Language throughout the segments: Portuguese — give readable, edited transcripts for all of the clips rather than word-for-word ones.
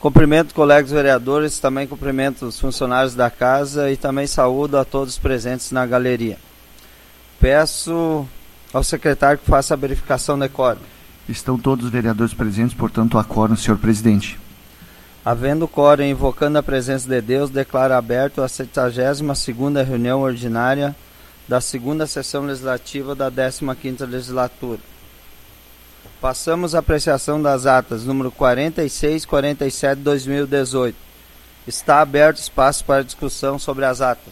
Cumprimento colegas vereadores, também cumprimento os funcionários da casa e também saúdo a todos presentes na galeria. Peço ao secretário que faça a verificação de quórum. Estão todos os vereadores presentes, portanto, há quórum, senhor presidente. Havendo quórum e invocando a presença de Deus, declaro aberto a 72ª reunião ordinária da segunda sessão legislativa da 15ª legislatura. Passamos à apreciação das atas número 46 e 47 de 2018. Está aberto espaço para discussão sobre as atas.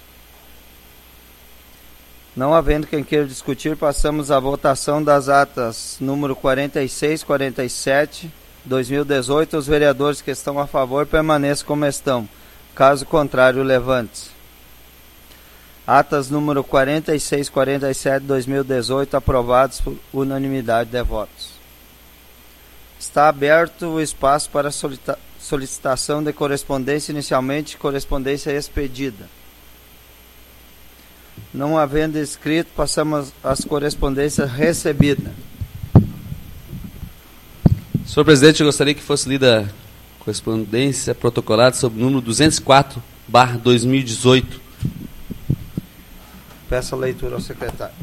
Não havendo quem queira discutir, passamos à votação das atas número 46 e 47 de 2018. Os vereadores que estão a favor permaneçam como estão. Caso contrário, levante-se. Atas número 46 e 47 de 2018 aprovados por unanimidade de votos. Está aberto o espaço para solicitação de correspondência, inicialmente correspondência expedida. Não havendo inscrito, passamos às correspondências recebidas. Senhor presidente, eu gostaria que fosse lida a correspondência protocolada sob o número 204/2018. Peço a leitura ao secretário.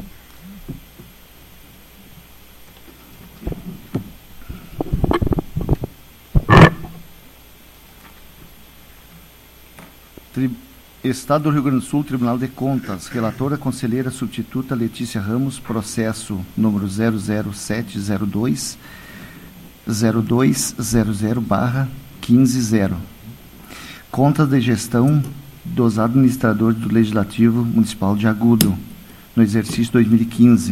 Estado do Rio Grande do Sul, Tribunal de Contas, relatora conselheira substituta Letícia Ramos, processo número 00702 0200/150. Contas de gestão dos administradores do Legislativo Municipal de Agudo, no exercício 2015.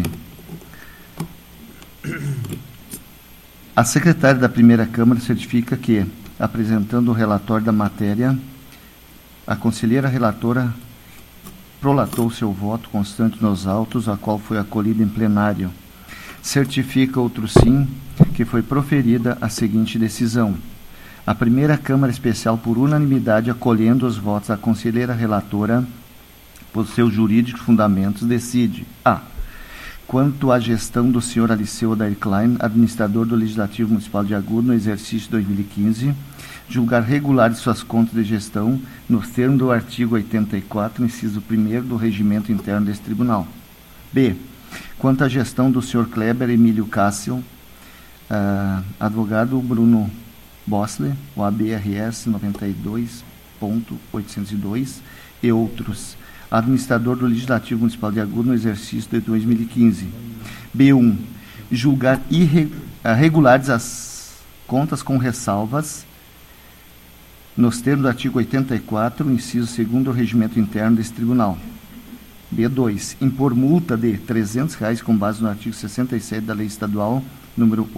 A secretária da primeira Câmara certifica que, apresentando o relatório da matéria, a conselheira relatora prolatou seu voto constante nos autos, a qual foi acolhido em plenário. Certifica outro sim, que foi proferida a seguinte decisão. A primeira Câmara Especial, por unanimidade, acolhendo os votos da conselheira relatora, por seus jurídicos fundamentos, decide: a. Quanto à gestão do senhor Aliceu Odair Klein, administrador do Legislativo Municipal de Agudo, no exercício 2015, julgar regulares suas contas de gestão nos termos do artigo 84, inciso 1º do Regimento Interno deste Tribunal. B. Quanto à gestão do senhor Kleber Emílio Cássio, advogado Bruno Bossler, o ABRS 92.802 e outros, administrador do Legislativo Municipal de Agudo no exercício de 2015. B1. Julgar irregulares as contas com ressalvas nos termos do artigo 84, inciso 2º do Regimento Interno deste Tribunal. B2. Impor multa de R$ 300 com base no artigo 67 da Lei Estadual número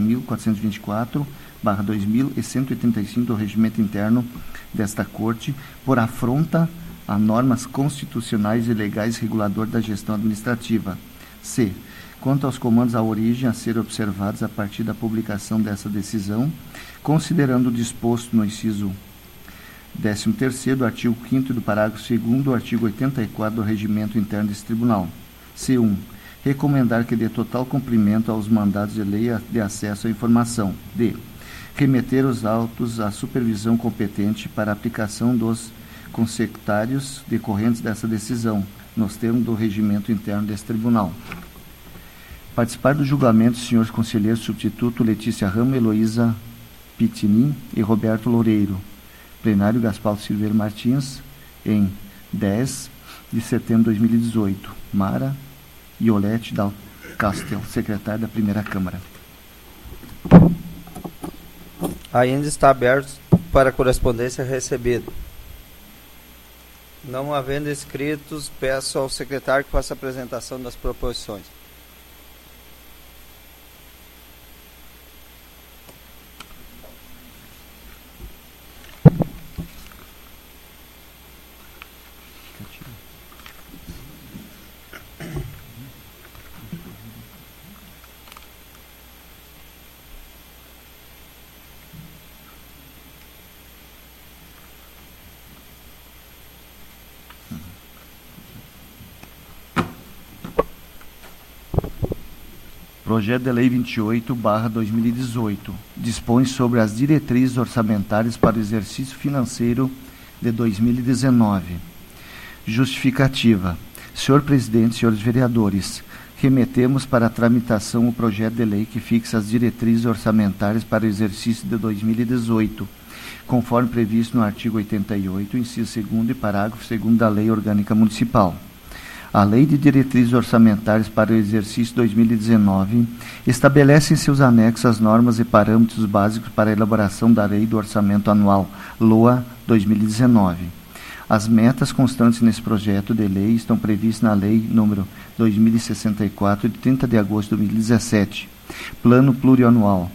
11.424/2000 do Regimento Interno desta Corte por afronta a normas constitucionais e legais regulador da gestão administrativa. C. Quanto aos comandos à origem a serem observados a partir da publicação dessa decisão, considerando o disposto no inciso 13º do artigo 5º do parágrafo 2º do artigo 84 do Regimento Interno deste Tribunal. C1. Recomendar que dê total cumprimento aos mandados de lei de acesso à informação. D. Remeter os autos à supervisão competente para a aplicação dos consecutários decorrentes dessa decisão, nos termos do Regimento Interno deste Tribunal. Participar do julgamento os senhores conselheiros substituto Letícia Ramos, Heloísa Pitinin e Roberto Loureiro. Plenário Gaspar Silveira Martins, em 10 de setembro de 2018. Mara Iolete Dal Castel, secretária da primeira Câmara. Ainda está aberto para correspondência recebida. Não havendo inscritos, peço ao secretário que faça a apresentação das proposições. Projeto de Lei 28/2018 dispõe sobre as diretrizes orçamentárias para o exercício financeiro de 2019. Justificativa. Senhor Presidente, senhores vereadores, remetemos para a tramitação o projeto de lei que fixa as diretrizes orçamentárias para o exercício de 2018, conforme previsto no artigo 88, inciso 2º e parágrafo 2º da Lei Orgânica Municipal. A Lei de Diretrizes Orçamentárias para o exercício 2019 estabelece em seus anexos as normas e parâmetros básicos para a elaboração da Lei do Orçamento Anual, LOA 2019. As metas constantes nesse projeto de lei estão previstas na Lei nº 2064, de 30 de agosto de 2017, Plano Plurianual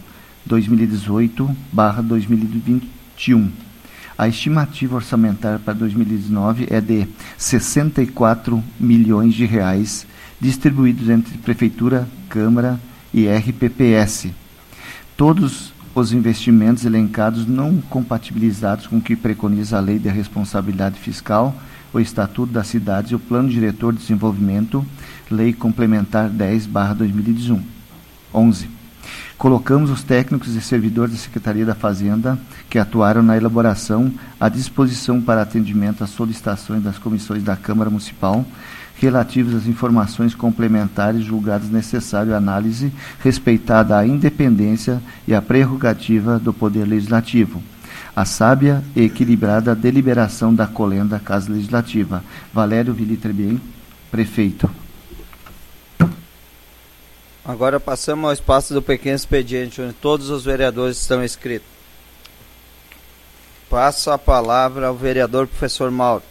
2018/2021. A estimativa orçamentária para 2019 é de R$ 64 milhões, distribuídos entre Prefeitura, Câmara e RPPS. Todos os investimentos elencados não compatibilizados com o que preconiza a Lei de Responsabilidade Fiscal, o Estatuto das Cidades e o Plano Diretor de Desenvolvimento, Lei Complementar 10/2011. Colocamos os técnicos e servidores da Secretaria da Fazenda que atuaram na elaboração à disposição para atendimento às solicitações das comissões da Câmara Municipal relativas às informações complementares julgadas necessário análise, respeitada a independência e a prerrogativa do Poder Legislativo. A sábia e equilibrada deliberação da Colenda Casa Legislativa. Valério Vilitrebien, prefeito. Agora passamos ao espaço do pequeno expediente, onde todos os vereadores estão inscritos. Passo a palavra ao vereador professor Mauro.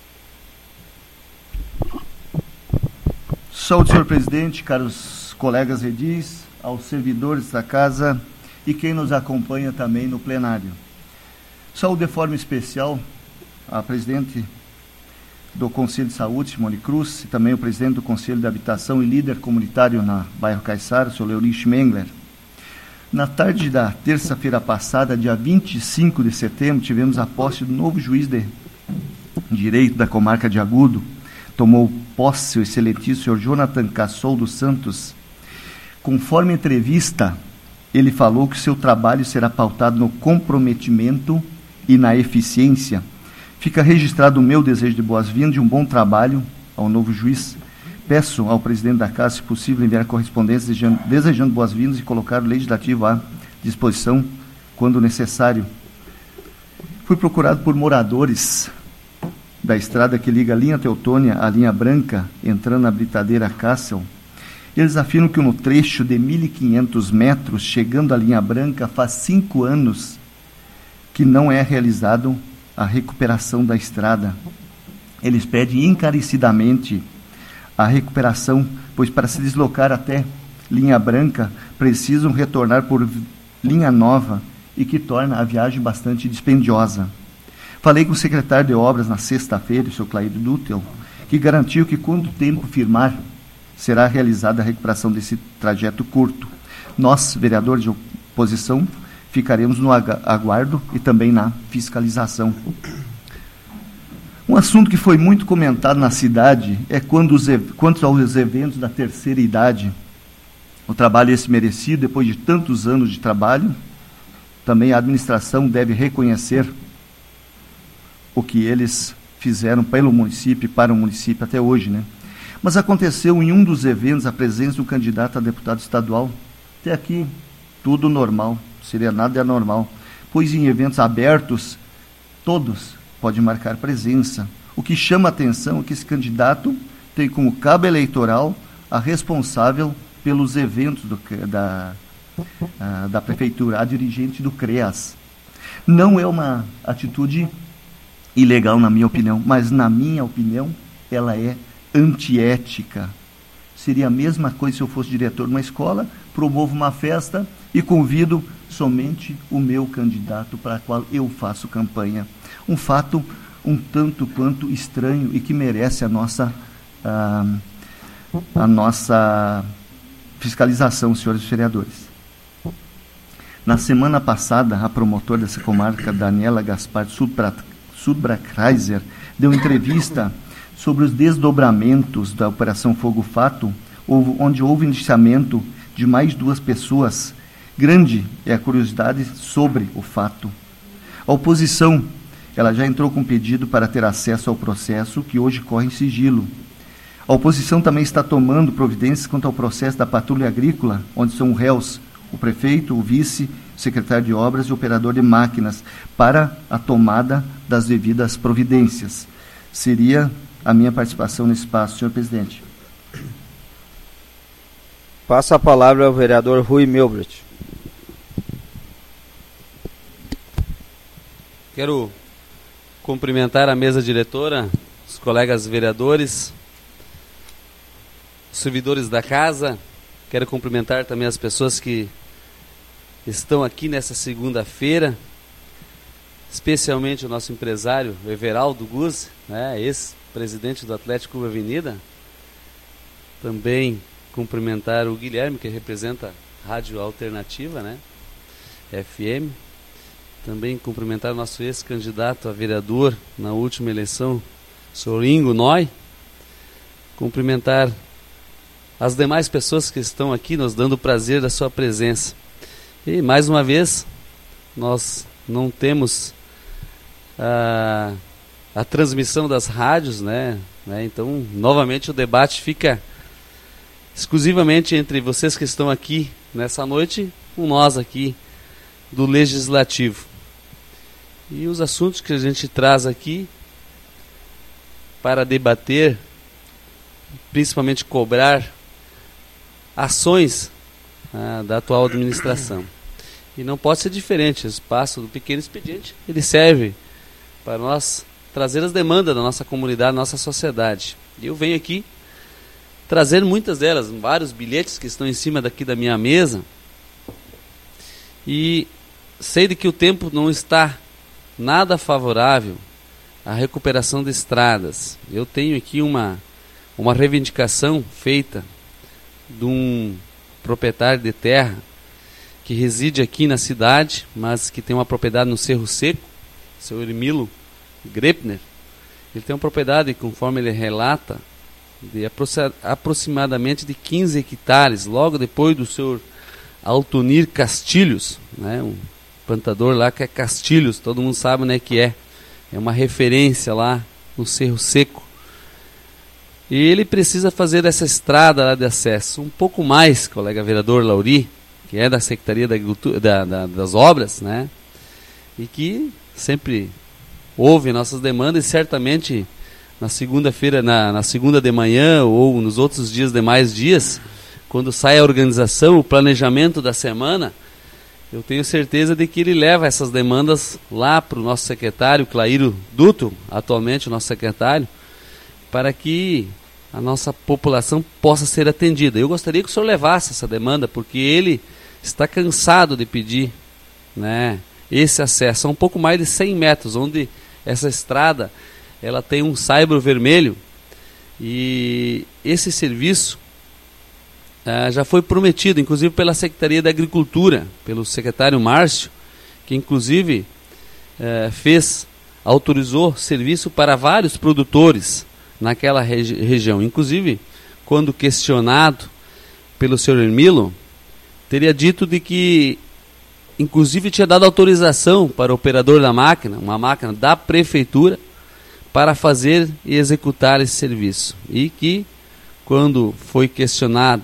Saúde, senhor presidente, caros colegas edis, aos servidores da casa e quem nos acompanha também no plenário. Saúde de forma especial a presidente do Conselho de Saúde, Simone Cruz, e também o presidente do Conselho de Habitação e líder comunitário na bairro Caiçara, o senhor Leonir Schmengler. Na tarde da terça-feira passada, dia 25 de setembro, tivemos a posse do novo juiz de direito da comarca de Agudo. Tomou posse o excelentíssimo senhor Jonathan Cassol dos Santos. Conforme entrevista, ele falou que seu trabalho será pautado no comprometimento e na eficiência. Fica registrado o meu desejo de boas-vindas e um bom trabalho ao novo juiz. Peço ao presidente da casa, se possível, enviar correspondência desejando boas-vindas e colocar o legislativo à disposição quando necessário. Fui procurado por moradores da estrada que liga a linha Teutônia à linha Branca, entrando na britadeira Castle. Eles afirmam que no trecho de 1.500 metros, chegando à linha Branca, faz 5 anos que não é realizado a recuperação da estrada. Eles pedem encarecidamente a recuperação, pois para se deslocar até linha Branca, precisam retornar por linha Nova e que torna a viagem bastante dispendiosa. Falei com o secretário de obras na sexta-feira, o senhor Claídio Dutel, que garantiu que quando o tempo firmar, será realizada a recuperação desse trajeto curto. Nós, vereadores de oposição, ficaremos no aguardo e também na fiscalização. Um assunto que foi muito comentado na cidade é quanto aos eventos da terceira idade. O trabalho esse merecido, depois de tantos anos de trabalho, também a administração deve reconhecer o que eles fizeram pelo município e para o município até hoje, né? Mas aconteceu em um dos eventos a presença do candidato a deputado estadual. Até aqui, tudo normal, seria nada anormal, pois em eventos abertos, todos podem marcar presença. O que chama a atenção é que esse candidato tem como cabo eleitoral a responsável pelos eventos da prefeitura, a dirigente do CREAS. Não é uma atitude ilegal, na minha opinião, mas na minha opinião, ela é antiética. Seria a mesma coisa se eu fosse diretor de uma escola, promovo uma festa e convido somente o meu candidato para o qual eu faço campanha. Um fato um tanto quanto estranho e que merece a nossa fiscalização, senhores vereadores. Na semana passada, a promotora dessa comarca, Daniela Gaspar Sudbrakreiser, deu entrevista sobre os desdobramentos da Operação Fogo Fato, onde houve indiciamento de mais 2 pessoas. Grande é a curiosidade sobre o fato. A oposição, ela já entrou com pedido para ter acesso ao processo que hoje corre em sigilo. A oposição também está tomando providências quanto ao processo da patrulha agrícola, onde são réus o prefeito, o vice, o secretário de obras e o operador de máquinas, para a tomada das devidas providências. Seria a minha participação nesse espaço, senhor presidente. Passa a palavra ao vereador Rui Milbrecht. Quero cumprimentar a mesa diretora, os colegas vereadores, os servidores da casa. Quero cumprimentar também as pessoas que estão aqui nessa segunda-feira, especialmente o nosso empresário, o Everaldo Guzzi, né, ex-presidente do Atlético Clube Avenida. Também cumprimentar o Guilherme, que representa a Rádio Alternativa, né, FM. Também cumprimentar o nosso ex-candidato a vereador na última eleição, o senhor Ingo Noy. Cumprimentar as demais pessoas que estão aqui, nos dando o prazer da sua presença. E, mais uma vez, nós não temos a transmissão das rádios, né? Então, novamente, o debate fica exclusivamente entre vocês que estão aqui nessa noite, com nós aqui do Legislativo. E os assuntos que a gente traz aqui para debater, principalmente cobrar ações da atual administração. E não pode ser diferente. O espaço do pequeno expediente, ele serve para nós trazer as demandas da nossa comunidade, da nossa sociedade. E eu venho aqui trazer muitas delas, vários bilhetes que estão em cima daqui da minha mesa. E sei de que o tempo não está nada favorável à recuperação de estradas. Eu tenho aqui uma reivindicação feita de um proprietário de terra que reside aqui na cidade, mas que tem uma propriedade no Cerro Seco, o seu Ermilo Grepner. Ele tem uma propriedade, conforme ele relata, de aproximadamente de 15 hectares, logo depois do senhor Altonir Castilhos, né, um plantador lá que é Castilhos, todo mundo sabe, né, que é uma referência lá no Cerro Seco. E ele precisa fazer essa estrada lá de acesso um pouco mais, colega vereador Lauri, que é da Secretaria da Agricultura, das Obras, né, e que sempre ouve nossas demandas, e certamente na segunda-feira, na segunda de manhã ou nos outros dias, demais dias, quando sai a organização, o planejamento da semana, eu tenho certeza de que ele leva essas demandas lá para o nosso secretário, Clairo Duto, atualmente o nosso secretário, para que a nossa população possa ser atendida. Eu gostaria que o senhor levasse essa demanda, porque ele está cansado de pedir, né, esse acesso. São um pouco mais de 100 metros, onde essa estrada ela tem um saibro vermelho, e esse serviço já foi prometido, inclusive pela Secretaria da Agricultura, pelo secretário Márcio, que inclusive autorizou serviço para vários produtores naquela região. Inclusive, quando questionado pelo senhor Ermilo, teria dito de que inclusive tinha dado autorização para o operador da máquina, uma máquina da prefeitura, para fazer e executar esse serviço. E que, quando foi questionar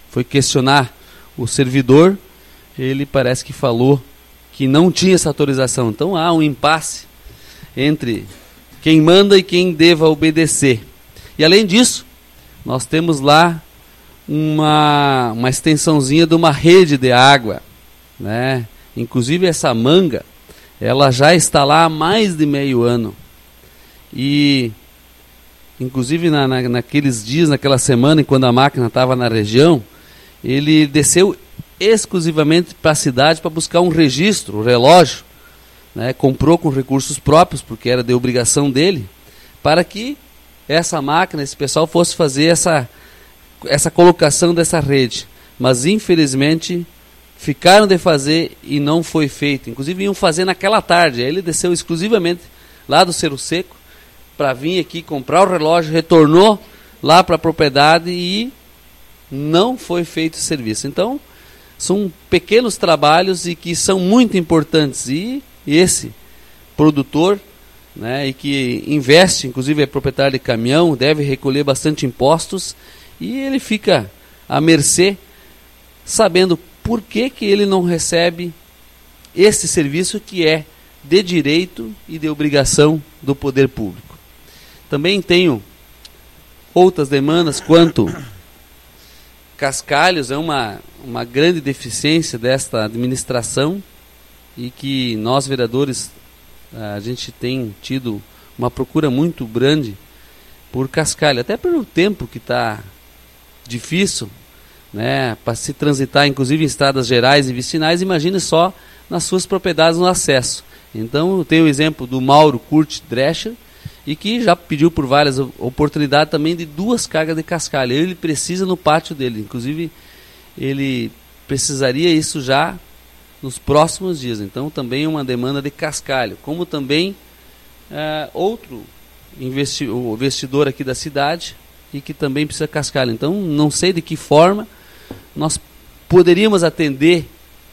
o servidor, ele parece que falou que não tinha essa autorização. Então há um impasse entre quem manda e quem deva obedecer. E além disso, nós temos lá uma extensãozinha de uma rede de água, né? Inclusive essa manga, ela já está lá há mais de meio ano. E inclusive naqueles dias, naquela semana, quando a máquina estava na região, ele desceu exclusivamente para a cidade para buscar um registro, um relógio, né? Comprou com recursos próprios, porque era de obrigação dele, para que essa máquina, esse pessoal fosse fazer essa colocação dessa rede. Mas infelizmente ficaram de fazer e não foi feito. Inclusive iam fazer naquela tarde. Aí ele desceu exclusivamente lá do Cerro Seco para vir aqui comprar o relógio, retornou lá para a propriedade e não foi feito serviço. Então, são pequenos trabalhos e que são muito importantes. E esse produtor, né, e que investe, inclusive é proprietário de caminhão, deve recolher bastante impostos, e ele fica à mercê, sabendo por que ele não recebe esse serviço que é de direito e de obrigação do poder público. Também tenho outras demandas quanto cascalhos, é uma grande deficiência desta administração, e que nós vereadores, a gente tem tido uma procura muito grande por cascalho, até pelo tempo que está difícil, né, para se transitar, inclusive em estradas gerais e vicinais. Imagine só nas suas propriedades no acesso. Então eu tenho o exemplo do Mauro Kurt Drescher, e que já pediu por várias oportunidades também de 2 cargas de cascalho. Ele precisa no pátio dele, inclusive ele precisaria isso já nos próximos dias. Então também uma demanda de cascalho, como também outro investidor aqui da cidade, e que também precisa cascalho. Então não sei de que forma nós poderíamos atender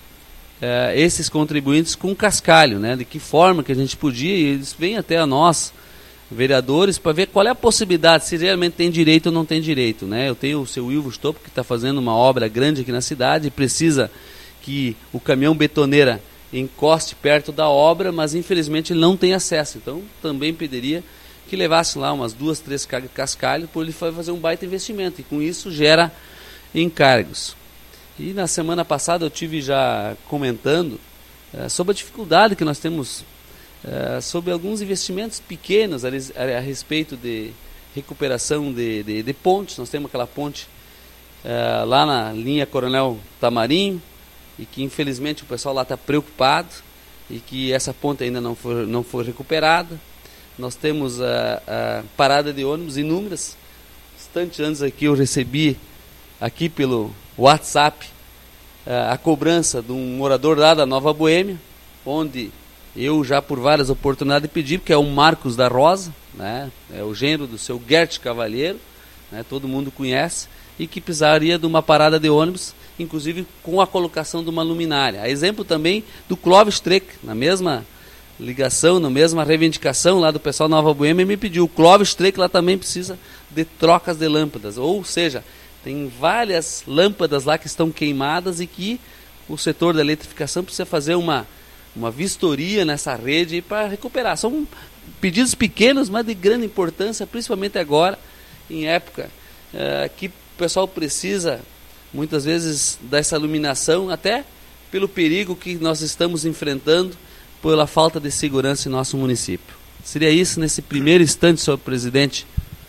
esses contribuintes com cascalho, né? De que forma que a gente podia, e eles vêm até a nós, vereadores, para ver qual é a possibilidade, se realmente tem direito ou não tem direito, né? Eu tenho o seu Ilvo Stoppo, que está fazendo uma obra grande aqui na cidade, e precisa que o caminhão betoneira encoste perto da obra, mas infelizmente ele não tem acesso. Então também pediria que levasse lá umas 2, 3 cargas de cascalho, por ele fazer um baita investimento, e com isso gera encargos. E na semana passada eu tive já comentando sobre a dificuldade que nós temos sobre alguns investimentos pequenos a respeito de recuperação de pontes. Nós temos aquela ponte lá na linha Coronel Tamarinho, e que infelizmente o pessoal lá está preocupado, e que essa ponte ainda não foi recuperada. Nós temos a parada de ônibus inúmeras. Instantes antes aqui eu recebi aqui pelo WhatsApp a cobrança de um morador lá da Nova Boêmia, onde eu já por várias oportunidades pedi, porque é o Marcos da Rosa, né, é o genro do seu Gert Cavalheiro, né, todo mundo conhece, e que precisaria de uma parada de ônibus, inclusive com a colocação de uma luminária. A exemplo também do Clóvis Streck, na mesma ligação, na mesma reivindicação lá do pessoal da Nova Boêmia, me pediu. O Clóvis Streck lá também precisa de trocas de lâmpadas, ou seja, tem várias lâmpadas lá que estão queimadas, e que o setor da eletrificação precisa fazer uma vistoria nessa rede para recuperar. São pedidos pequenos, mas de grande importância, principalmente agora, em época que o pessoal precisa, muitas vezes, dessa iluminação, até pelo perigo que nós estamos enfrentando pela falta de segurança em nosso município. Seria isso nesse primeiro instante, senhor presidente.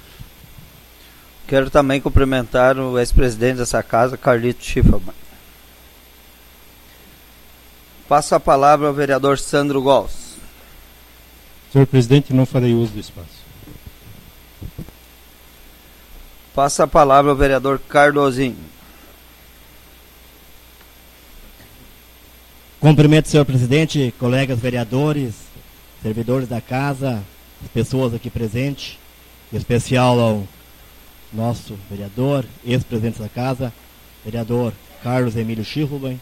Quero também cumprimentar o ex-presidente dessa casa, Carlito Schiffelman. Passo a palavra ao vereador Sandro Gols. Senhor presidente, não farei uso do espaço. Passo a palavra ao vereador Cardozinho. Cumprimento, senhor presidente, colegas vereadores, servidores da casa, as pessoas aqui presentes, em especial ao nosso vereador, ex-presidente da casa, vereador Carlos Emílio Schiffelman.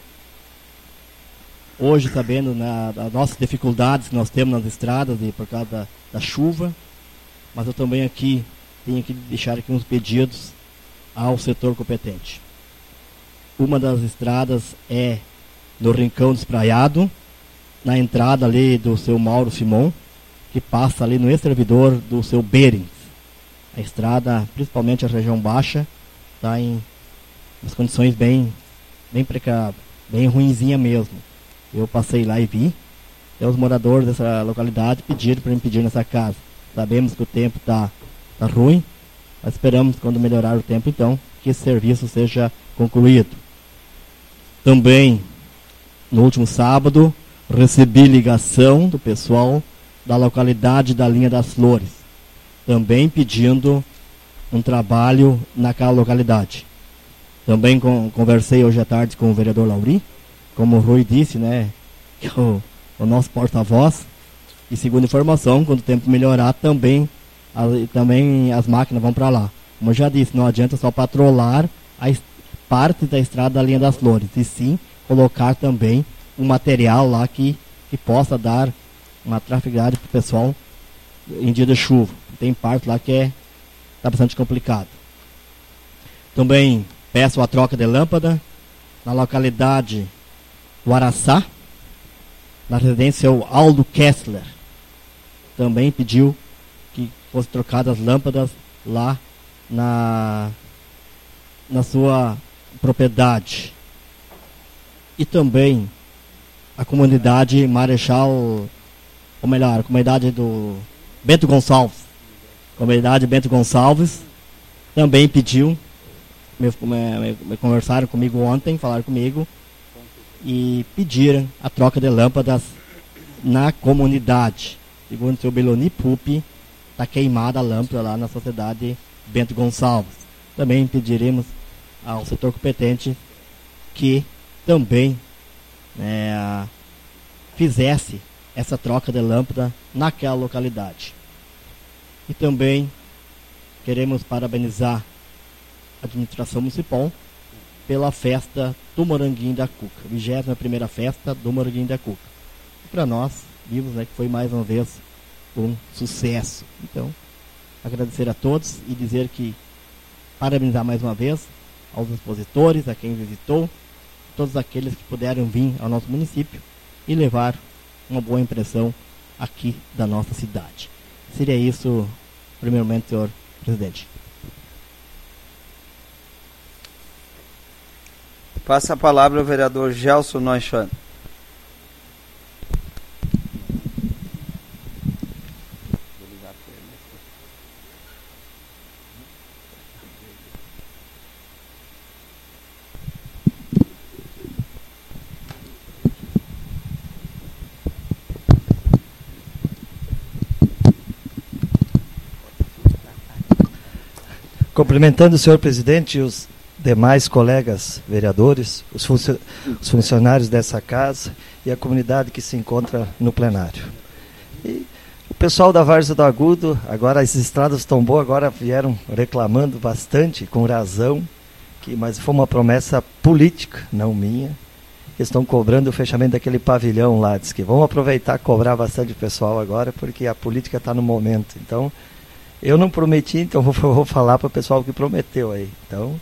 Hoje, sabendo das nossas dificuldades que nós temos nas estradas e por causa da chuva, mas eu também aqui tenho que deixar aqui uns pedidos ao setor competente. Uma das estradas é no Rincão Despraiado, na entrada ali do seu Mauro Simon, que passa ali no ex-servidor do seu Berens. A estrada, principalmente a região baixa, está em umas condições bem precárias, bem ruinzinha mesmo. Eu passei lá e vi, e os moradores dessa localidade pediram para me pedir nessa casa. Sabemos que o tempo está ruim, mas esperamos, quando melhorar o tempo, então, que esse serviço seja concluído. Também, no último sábado, recebi ligação do pessoal da localidade da Linha das Flores, também pedindo um trabalho naquela localidade. Também conversei hoje à tarde com o vereador Lauri, como o Rui disse, né, que é o nosso porta-voz, e segundo informação, quando o tempo melhorar, também as máquinas vão para lá. Como eu já disse, não adianta só patrolar parte da estrada da linha das Flores, e sim colocar também um material lá que possa dar uma trafegada para o pessoal em dia de chuva. Tem parte lá que está bastante complicado. Também peço a troca de lâmpada na localidade do Araçá, na residência o Aldo Kessler. Também pediu que fosse trocadas as lâmpadas lá na sua propriedade. E também a comunidade Marechal, ou melhor, a comunidade do Bento Gonçalves. A comunidade Bento Gonçalves também pediu, me conversaram comigo ontem, falaram comigo, e pediram a troca de lâmpadas na comunidade. Segundo o seu Beloni Pupi, está queimada a lâmpada lá na sociedade Bento Gonçalves. Também pediremos ao setor competente que também fizesse essa troca de lâmpada naquela localidade. E também queremos parabenizar a administração municipal pela festa do Moranguinho da Cuca, 21ª festa do Moranguinho da Cuca. E para nós, vimos que foi mais uma vez um sucesso. Então, agradecer a todos e dizer que parabenizar mais uma vez aos expositores, a quem visitou, todos aqueles que puderam vir ao nosso município e levar uma boa impressão aqui da nossa cidade. Seria isso, primeiramente, senhor presidente. Passa a palavra ao vereador Gelson Neuschan. Cumprimentando o senhor presidente e os demais colegas vereadores, os funcionários dessa casa e a comunidade que se encontra no plenário. E o pessoal da Várzea do Agudo, agora as estradas estão boas, agora vieram reclamando bastante, com razão, mas foi uma promessa política, não minha. Eles estão cobrando o fechamento daquele pavilhão lá, diz que vão aproveitar e cobrar bastante o pessoal agora, porque a política está no momento. Então, eu não prometi, então vou falar para o pessoal que prometeu aí. Então,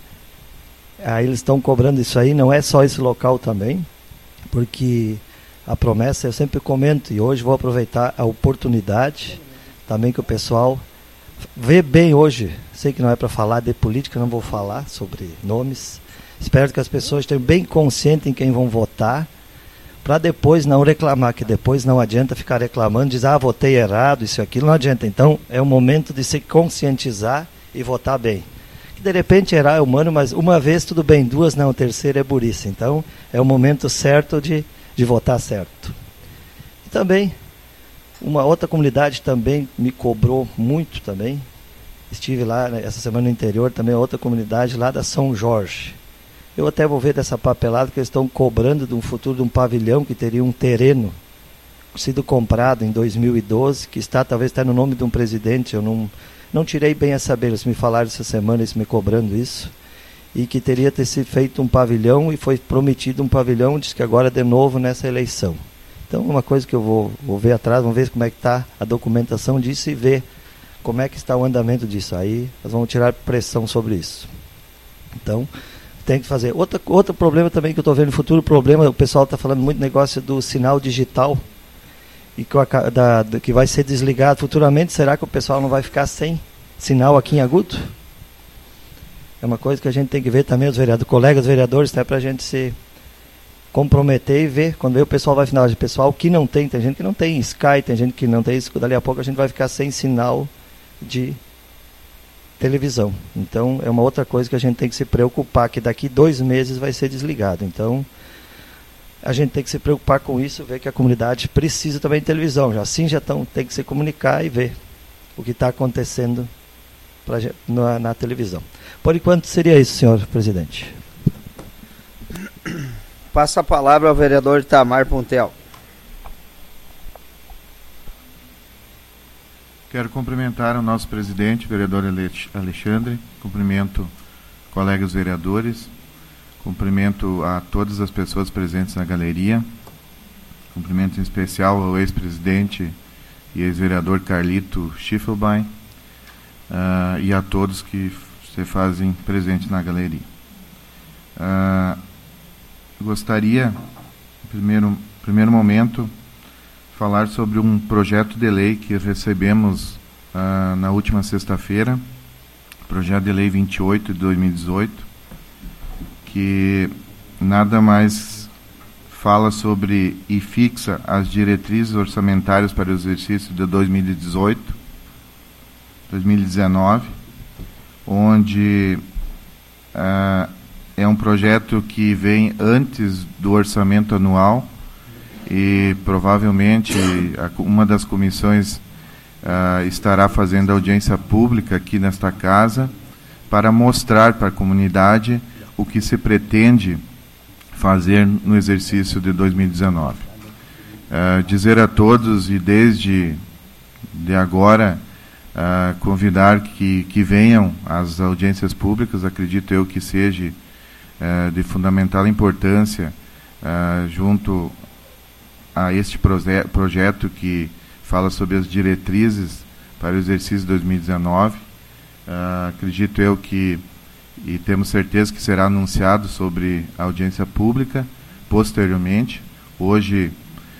aí eles estão cobrando isso aí, não é só esse local também, porque a promessa eu sempre comento, e hoje vou aproveitar a oportunidade também que o pessoal vê bem hoje. Sei que não é para falar de política, não vou falar sobre nomes. Espero que as pessoas estejam bem conscientes em quem vão votar, para depois não reclamar, que depois não adianta ficar reclamando, dizer, votei errado, isso e aquilo, não adianta. Então, é o momento de se conscientizar e votar bem. Que de repente errar é humano, mas uma vez tudo bem, duas não, terceira é burrice. Então, é o momento certo de votar certo. E também, uma outra comunidade também me cobrou muito também. Estive lá essa semana no interior, também outra comunidade lá da São Jorge. Eu até vou ver dessa papelada que eles estão cobrando de um futuro de um pavilhão que teria um terreno sido comprado em 2012, que talvez está no nome de um presidente. Eu não tirei bem a saber, eles me falaram essa semana, eles me cobrando isso, e que teria ter sido feito um pavilhão, e foi prometido um pavilhão, diz que agora de novo nessa eleição. Então, uma coisa que eu vou ver atrás, vamos ver como é que está a documentação disso e ver como é que está o andamento disso. Aí nós vamos tirar pressão sobre isso. Então, tem que fazer. Outro problema também que eu estou vendo no futuro, o pessoal está falando muito negócio do sinal digital, e que vai ser desligado futuramente. Será que o pessoal não vai ficar sem sinal aqui em Agudo? É uma coisa que a gente tem que ver também, os colegas vereadores, até para a gente se comprometer e ver, quando vê o pessoal vai final, o pessoal que não tem gente que não tem Sky, tem gente que não tem isso, dali a pouco a gente vai ficar sem sinal de televisão. Então, é uma outra coisa que a gente tem que se preocupar, que daqui 2 meses vai ser desligado. Então, a gente tem que se preocupar com isso, ver que a comunidade precisa também de televisão. Tem que se comunicar e ver o que está acontecendo na televisão. Por enquanto, seria isso, senhor presidente. Passa a palavra ao vereador Itamar Puntel. Quero cumprimentar o nosso presidente, vereador Alexandre, cumprimento colegas vereadores. Cumprimento a todas as pessoas presentes na galeria. Cumprimento em especial ao ex-presidente e ex-vereador Carlito Schiffelbein e a todos que se fazem presentes na galeria. Gostaria, em primeiro momento, falar sobre um projeto de lei que recebemos na última sexta-feira, projeto de lei 28 de 2018, que nada mais fala sobre e fixa as diretrizes orçamentárias para o exercício de 2018, 2019, onde é um projeto que vem antes do orçamento anual e provavelmente uma das comissões estará fazendo audiência pública aqui nesta casa para mostrar para a comunidade o que se pretende fazer no exercício de 2019. Dizer a todos e desde agora convidar que venham às audiências públicas, acredito eu que seja de fundamental importância junto a este projeto que fala sobre as diretrizes para o exercício 2019. Acredito eu que e temos certeza que será anunciado sobre a audiência pública posteriormente. Hoje,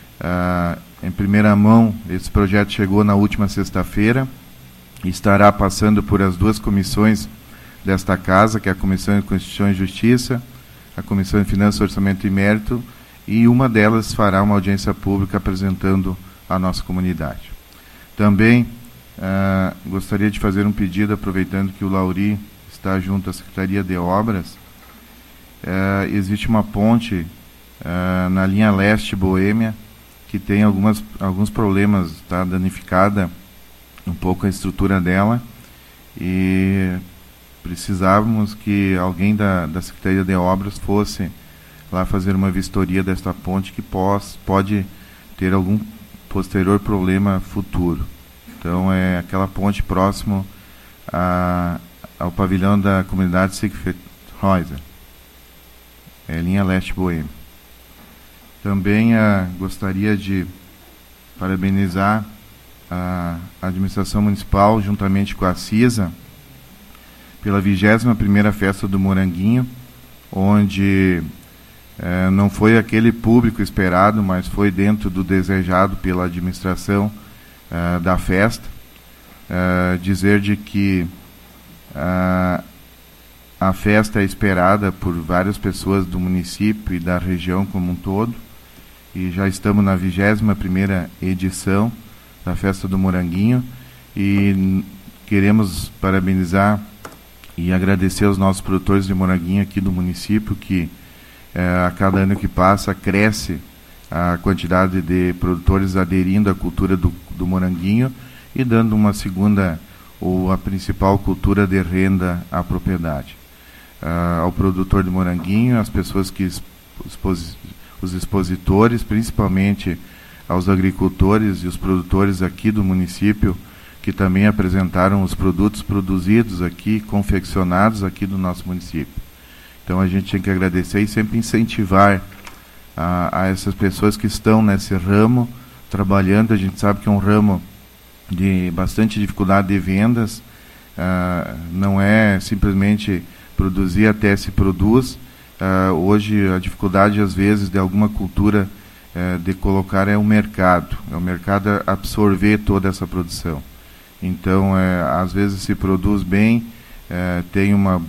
em primeira mão, esse projeto chegou na última sexta-feira e estará passando por as duas comissões desta casa, que é a Comissão de Constituição e Justiça, a Comissão de Finanças, Orçamento e Mérito, e uma delas fará uma audiência pública apresentando a nossa comunidade. Também gostaria de fazer um pedido, aproveitando que o Lauri está junto à Secretaria de Obras. Existe uma ponte na linha leste Boêmia que tem alguns problemas, está danificada um pouco a estrutura dela e precisávamos que alguém da Secretaria de Obras fosse lá fazer uma vistoria desta ponte que pode ter algum posterior problema futuro. Então é aquela ponte próximo ao pavilhão da comunidade Siegfried Reuser, linha leste Boêmia. Também gostaria de parabenizar a administração municipal, juntamente com a CISA, pela 21ª Festa do Moranguinho, onde não foi aquele público esperado, mas foi dentro do desejado pela administração da festa. Dizer de que a festa é esperada por várias pessoas do município e da região como um todo, e já estamos na 21ª edição da Festa do Moranguinho e queremos parabenizar e agradecer aos nossos produtores de moranguinho aqui do município, que a cada ano que passa cresce a quantidade de produtores aderindo à cultura do moranguinho e dando uma segunda ou a principal cultura de renda à propriedade. Ao produtor de moranguinho, às pessoas que os expositores, principalmente aos agricultores e os produtores aqui do município, que também apresentaram os produtos produzidos aqui, confeccionados aqui do nosso município. Então a gente tem que agradecer e sempre incentivar a essas pessoas que estão nesse ramo, trabalhando. A gente sabe que é um ramo de bastante dificuldade de vendas, não é simplesmente produzir até se produz. Hoje a dificuldade às vezes de alguma cultura de colocar é o mercado absorver toda essa produção. Então às vezes se produz bem, tem um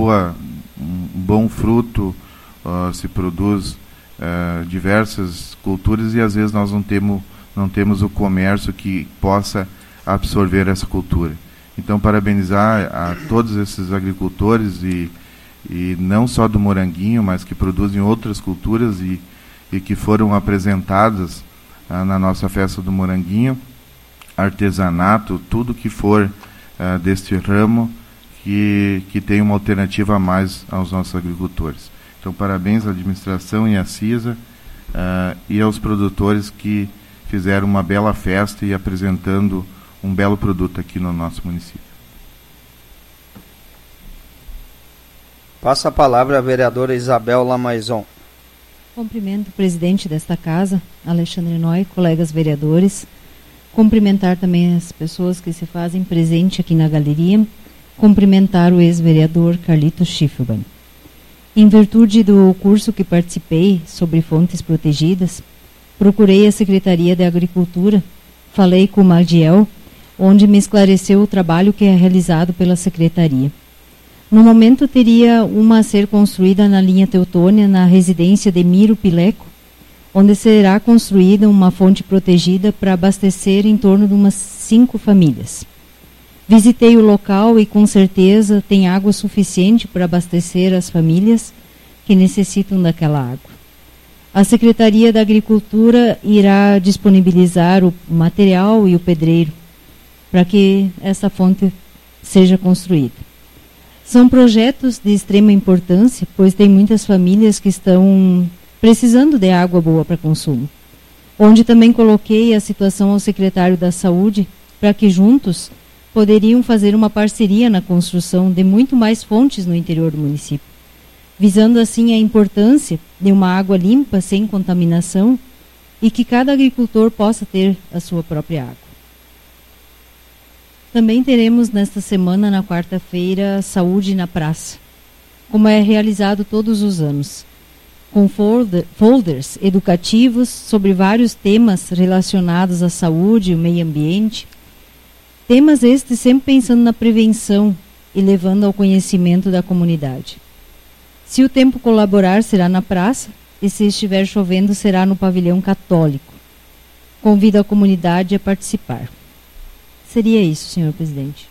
bom fruto, se produz diversas culturas e às vezes nós não temos o comércio que possa absorver essa cultura. Então, parabenizar a todos esses agricultores e não só do moranguinho, mas que produzem outras culturas e que foram apresentadas na nossa Festa do Moranguinho, artesanato, tudo que for deste ramo que tem uma alternativa a mais aos nossos agricultores. Então, parabéns à administração e à CISA e aos produtores que fizeram uma bela festa e apresentando um belo produto aqui no nosso município. Passa a palavra à vereadora Isabel Lamaison. Cumprimento o presidente desta casa, Alexandre Noy, colegas vereadores. Cumprimentar também as pessoas que se fazem presente aqui na galeria. Cumprimentar o ex-vereador Carlito Schiffelbein. Em virtude do curso que participei sobre fontes protegidas, procurei a Secretaria de Agricultura, falei com o Magdiel, onde me esclareceu o trabalho que é realizado pela Secretaria. No momento, teria uma a ser construída na linha Teutônia, na residência de Miro Pileco, onde será construída uma fonte protegida para abastecer em torno de umas 5 famílias. Visitei o local e, com certeza, tem água suficiente para abastecer as famílias que necessitam daquela água. A Secretaria da Agricultura irá disponibilizar o material e o pedreiro para que essa fonte seja construída. São projetos de extrema importância, pois tem muitas famílias que estão precisando de água boa para consumo. Onde também coloquei a situação ao secretário da Saúde para que juntos poderiam fazer uma parceria na construção de muito mais fontes no interior do município, visando assim a importância de uma água limpa, sem contaminação, e que cada agricultor possa ter a sua própria água. Também teremos nesta semana, na quarta-feira, Saúde na Praça, como é realizado todos os anos, com folders educativos sobre vários temas relacionados à saúde e ao meio ambiente. Temas estes sempre pensando na prevenção e levando ao conhecimento da comunidade. Se o tempo colaborar, será na praça, e se estiver chovendo, será no pavilhão católico. Convido a comunidade a participar. Seria isso, senhor presidente.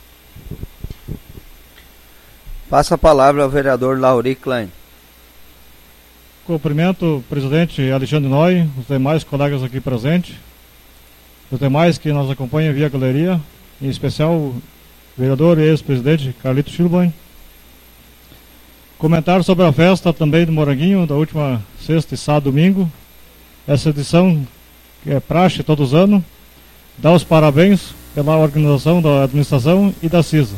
Passa a palavra ao vereador Lauri Klein. Cumprimento o presidente Alexandre Noy, os demais colegas aqui presentes, os demais que nos acompanham via galeria, em especial o vereador e ex-presidente Carlito Schiffelbein. Comentar sobre a festa também do Moranguinho, da última sexta e sábado domingo. Essa edição, que é praxe todos os anos, dá os parabéns pela organização da administração e da CISA.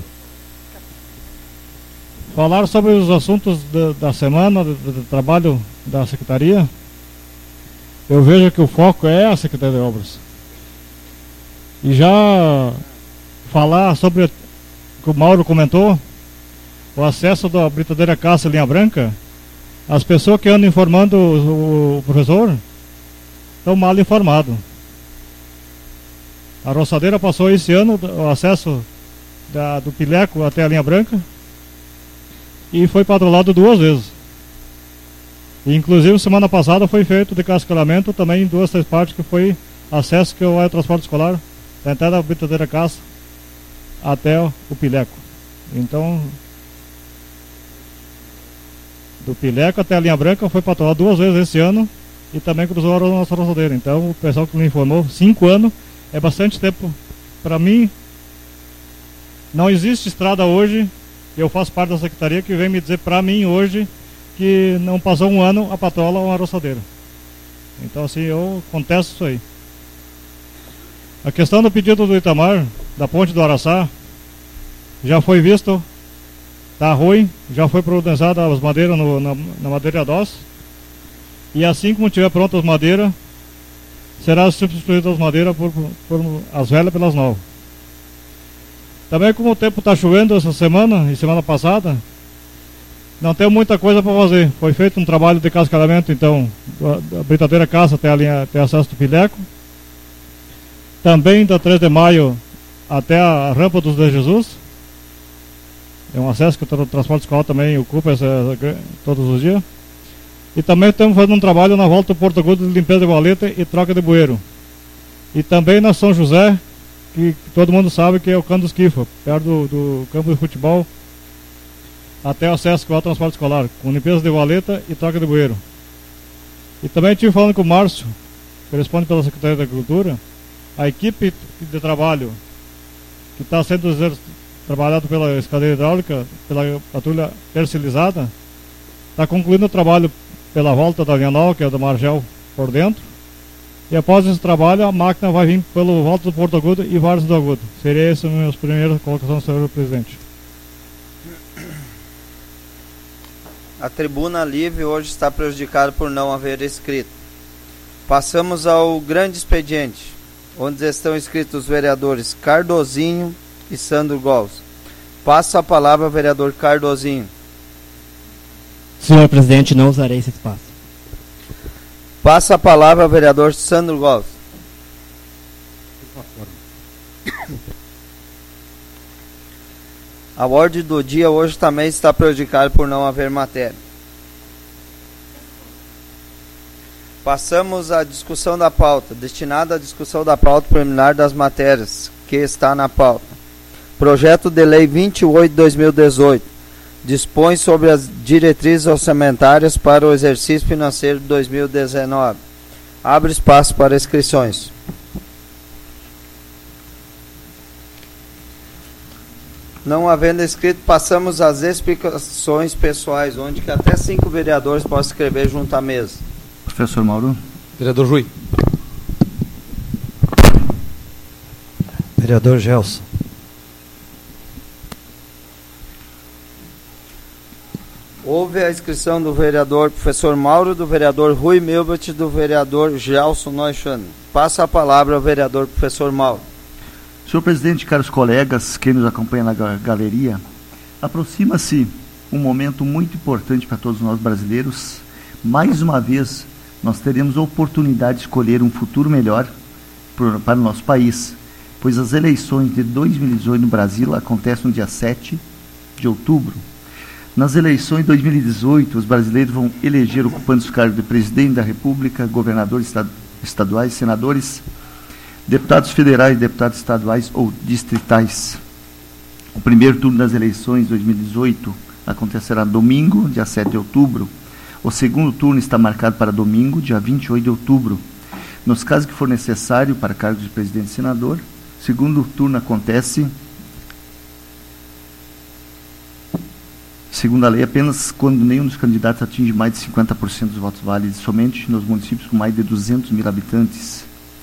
Falar sobre os assuntos da semana, do trabalho da Secretaria. Eu vejo que o foco é a Secretaria de Obras. E já falar sobre o que o Mauro comentou, o acesso da britadeira Caça Linha Branca. As pessoas que andam informando o professor estão mal informados. A roçadeira passou esse ano o acesso do Pileco até a Linha Branca e foi patrulhado 2 vezes. E, inclusive, semana passada foi feito de cascalhamento também em 2, 3 partes, que foi acesso que é o transporte escolar da entrada da britadeira Caça até o Pileco. Então, do Pileco até a Linha Branca foi patrulhado 2 vezes esse ano e também cruzou a nossa roçadeira. Então, o pessoal que me informou, 5 anos é bastante tempo. Para mim, não existe estrada hoje, eu faço parte da secretaria, que vem me dizer para mim hoje que não passou 1 ano a patrola ou a roçadeira. Então, assim, eu contesto isso aí. A questão do pedido do Itamar, da ponte do Araçá, já foi visto, está ruim, já foi providenciada as madeiras na madeira DOS, e assim como tiver prontas as madeiras, será substituída as madeiras por as velhas pelas novas. Também, como o tempo está chovendo essa semana e semana passada, não tem muita coisa para fazer. Foi feito um trabalho de cascalhamento, então, da britadeira Caça até a linha, até acesso do Pileco. Também da 3 de maio até a rampa dos de Jesus. É um acesso que o transporte escolar também ocupa todos os dias. E também estamos fazendo um trabalho na volta do Porto Agudo de limpeza de valeta e troca de bueiro. E também na São José, que todo mundo sabe que é o Cano dos Quifa, perto do campo de futebol, até o acesso que vai ao transporte escolar, com limpeza de valeta e troca de bueiro. E também estive falando com o Márcio, que responde pela Secretaria da Agricultura, a equipe de trabalho que está sendo trabalhado pela escadeira hidráulica, pela patrulha terceirizada, está concluindo o trabalho pela volta da linha nova, que é do Margel, por dentro. E após esse trabalho, a máquina vai vir pelo volta do Porto Agudo e Várzea do Agudo. Seria essa a minha primeira colocação, senhor presidente. A tribuna livre hoje está prejudicada por não haver escrito. Passamos ao grande expediente, onde estão escritos os vereadores Cardozinho e Sandro Góes. Passo a palavra ao vereador Cardozinho. Senhor presidente, não usarei esse espaço. Passo a palavra ao vereador Sandro Góes. A ordem do dia hoje também está prejudicada por não haver matéria. Passamos à discussão da pauta, destinada à discussão da pauta preliminar das matérias que está na pauta. Projeto de Lei 28/2018 dispõe sobre as diretrizes orçamentárias para o exercício financeiro de 2019. Abre espaço para inscrições. Não havendo escrito, passamos às explicações pessoais, onde que até 5 vereadores podem escrever junto à mesa. Professor Mauro. Vereador Rui. Vereador Gelson. Houve a inscrição do vereador professor Mauro, do vereador Rui Milbert e do vereador Gelson Neuschan. Passa a palavra ao vereador professor Mauro. Senhor presidente, caros colegas, quem nos acompanha na galeria, aproxima-se um momento muito importante para todos nós brasileiros. Mais uma vez, nós teremos a oportunidade de escolher um futuro melhor para o nosso país, pois as eleições de 2018 no Brasil acontecem no dia 7 de outubro. Nas eleições de 2018, os brasileiros vão eleger ocupantes dos cargos de presidente da República, governadores estaduais, senadores, deputados federais, deputados estaduais ou distritais. O primeiro turno das eleições de 2018 acontecerá domingo, dia 7 de outubro. O segundo turno está marcado para domingo, dia 28 de outubro. Nos casos que for necessário para cargos de presidente e senador, o segundo turno acontece, segundo a lei, apenas quando nenhum dos candidatos atinge mais de 50% dos votos válidos, somente nos municípios com mais de 200 mil habitantes.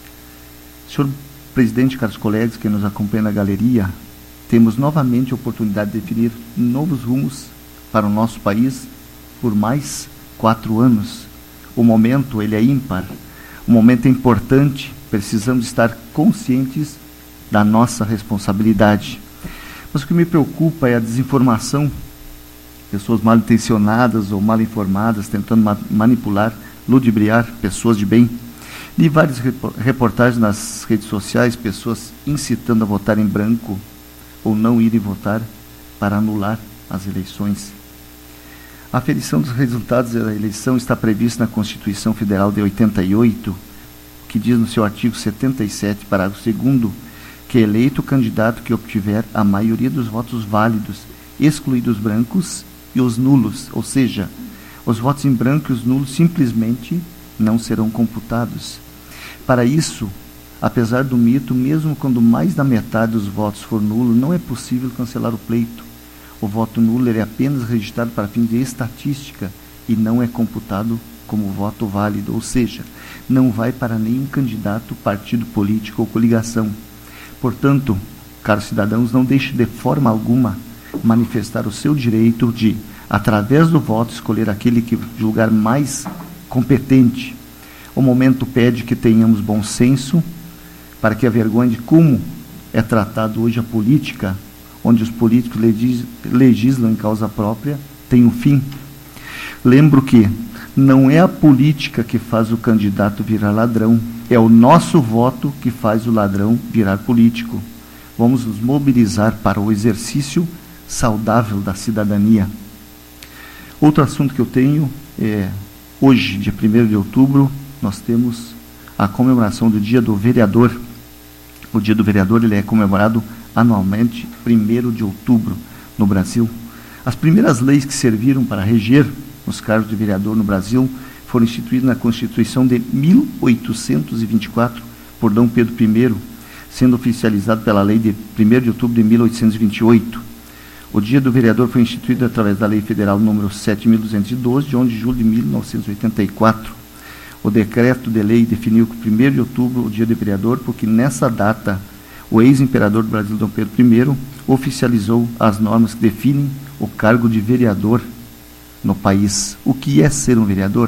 Senhor presidente, caros colegas que nos acompanham na galeria, temos novamente a oportunidade de definir novos rumos para o nosso país por mais 4 anos. O momento, ele é ímpar, o momento é importante, precisamos estar conscientes da nossa responsabilidade. Mas o que me preocupa é a desinformação, pessoas mal intencionadas ou mal informadas, tentando manipular, ludibriar pessoas de bem. Li várias reportagens nas redes sociais, pessoas incitando a votar em branco ou não irem votar para anular as eleições. A aferição dos resultados da eleição está prevista na Constituição Federal de 88, que diz no seu artigo 77, parágrafo 2º, que é eleito o candidato que obtiver a maioria dos votos válidos, excluídos os brancos e os nulos, ou seja, os votos em branco e os nulos simplesmente não serão computados. Para isso, apesar do mito, mesmo quando mais da metade dos votos for nulo, não é possível cancelar o pleito. O voto nulo ele é apenas registrado para fins de estatística e não é computado como voto válido, ou seja, não vai para nenhum candidato, partido político ou coligação. Portanto, caros cidadãos, não deixe de forma alguma manifestar o seu direito de, através do voto, escolher aquele que julgar mais competente. O momento pede que tenhamos bom senso para que a vergonha de como é tratado hoje a política, onde os políticos legislam em causa própria, tenha um fim. Lembro que não é a política que faz o candidato virar ladrão, é o nosso voto que faz o ladrão virar político. Vamos nos mobilizar para o exercício saudável da cidadania. Outro assunto que eu tenho é, hoje, dia 1º de outubro, nós temos a comemoração do Dia do Vereador. O Dia do Vereador ele é comemorado anualmente, 1º de outubro, no Brasil. As primeiras leis que serviram para reger os cargos de vereador no Brasil foram instituídas na Constituição de 1824 por D. Pedro I, sendo oficializado pela lei de 1º de outubro de 1828. O Dia do Vereador foi instituído através da Lei Federal número 7.212, de 11 de julho de 1984. O decreto de lei definiu que 1º de outubro o Dia do Vereador, porque nessa data o ex-imperador do Brasil, D. Pedro I, oficializou as normas que definem o cargo de vereador no país. O que é ser um vereador?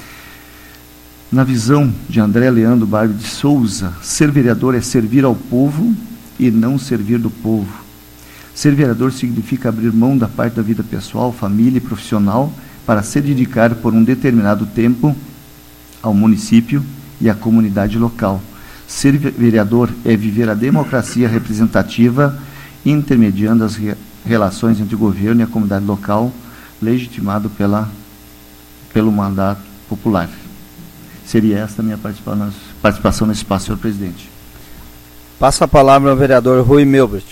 Na visão de André Leandro Barbe de Souza, ser vereador é servir ao povo e não servir do povo. Ser vereador significa abrir mão da parte da vida pessoal, família e profissional para se dedicar por um determinado tempo ao município e à comunidade local. Ser vereador é viver a democracia representativa, intermediando as relações entre o governo e a comunidade local, legitimado pelo mandato popular. Seria esta a minha participação nesse espaço, senhor presidente. Passa a palavra ao vereador Rui Milbert.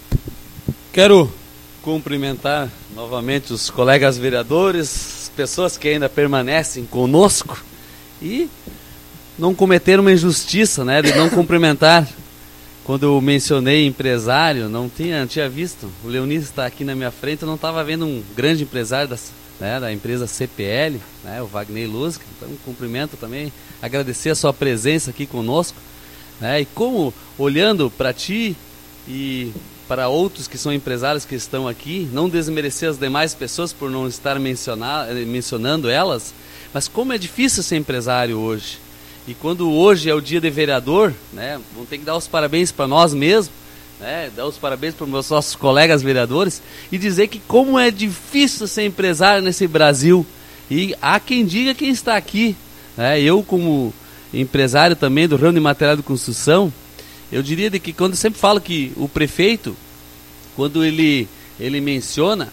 Quero cumprimentar novamente os colegas vereadores, as pessoas que ainda permanecem conosco e não cometer uma injustiça, né, de não cumprimentar. Quando eu mencionei empresário, não tinha visto. O Leonis está aqui na minha frente, eu não estava vendo um grande empresário da empresa CPL, né, o Wagner Lusca. Então, cumprimento também, agradecer a sua presença aqui conosco. Né, e como, olhando para ti e para outros que são empresários que estão aqui, não desmerecer as demais pessoas por não estar mencionando elas, mas como é difícil ser empresário hoje. E quando hoje é o dia de vereador, né, vamos ter que dar os parabéns para nós mesmos, né, dar os parabéns para os nossos colegas vereadores e dizer que como é difícil ser empresário nesse Brasil. E há quem diga quem está aqui. Né, eu, como empresário também do ramo de material de construção, eu diria de que quando eu sempre falo que o prefeito, quando ele menciona,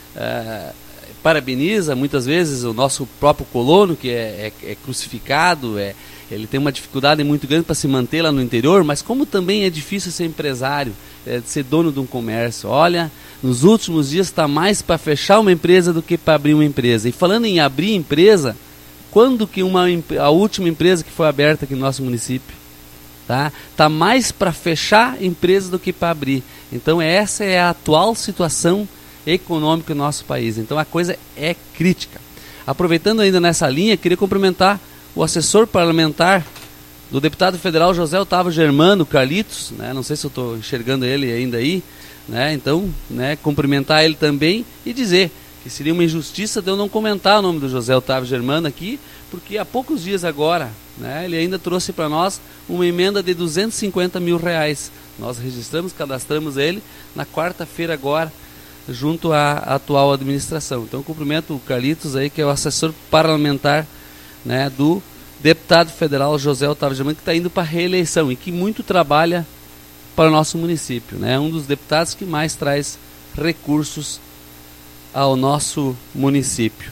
parabeniza muitas vezes o nosso próprio colono, que é crucificado, ele tem uma dificuldade muito grande para se manter lá no interior, mas como também é difícil ser empresário, ser dono de um comércio. Olha, nos últimos dias está mais para fechar uma empresa do que para abrir uma empresa. E falando em abrir empresa, quando que a última empresa que foi aberta aqui no nosso município? Tá mais para fechar empresas do que para abrir. Então essa é a atual situação econômica do nosso país. Então a coisa é crítica. Aproveitando ainda nessa linha, queria cumprimentar o assessor parlamentar do deputado federal José Otávio Germano, Carlitos, né? Não sei se eu estou enxergando ele ainda aí, né? Então, né, cumprimentar ele também e dizer que seria uma injustiça de eu não comentar o nome do José Otávio Germano aqui, porque há poucos dias agora, né, ele ainda trouxe para nós uma emenda de R$250 mil. Nós registramos, cadastramos ele na quarta-feira agora, junto à atual administração. Então, cumprimento o Carlitos aí, que é o assessor parlamentar, né, do deputado federal José Otávio Germano, que está indo para a reeleição e que muito trabalha para o nosso município. Né? Um dos deputados que mais traz recursos ao nosso município.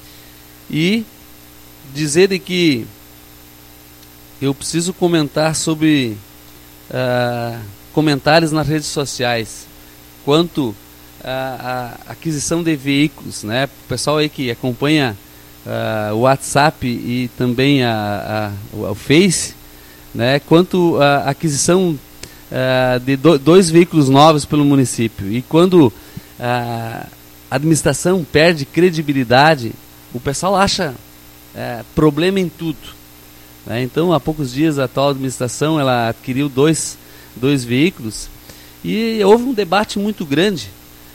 E dizer de que eu preciso comentar sobre comentários nas redes sociais quanto à aquisição de veículos, né? O pessoal aí que acompanha o WhatsApp e também o Face, né? Quanto à aquisição de dois veículos novos pelo município. E quando a administração perde credibilidade, o pessoal acha problema em tudo. Né? Então, há poucos dias, a atual administração ela adquiriu dois veículos e houve um debate muito grande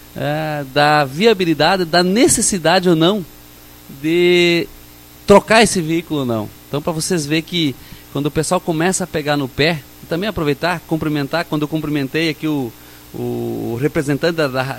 da viabilidade, da necessidade ou não de trocar esse veículo ou não. Então, para vocês verem que quando o pessoal começa a pegar no pé, e também aproveitar, cumprimentar, quando eu cumprimentei aqui o representante